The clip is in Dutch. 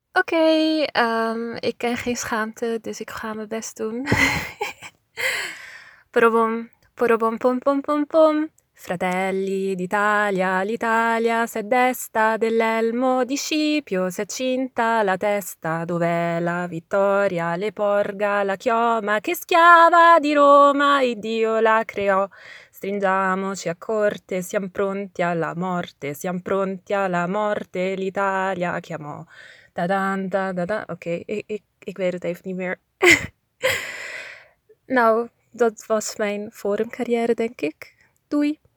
Oké, ik ken geen schaamte, dus ik ga mijn best doen. Porobom, porobom pom pom pom pom. Fratelli d'Italia, l'Italia s'è desta dell'elmo di Scipio, s'è cinta la testa, dov'è la vittoria, le porga la chioma, che schiava di Roma, Iddio la creò. Stringiamoci a corte, siam pronti alla morte, l'Italia chiamò. Tadan, tadada. Oké, ik weet het even niet meer. Nou, dat was mijn forumcarrière, denk ik. Doei!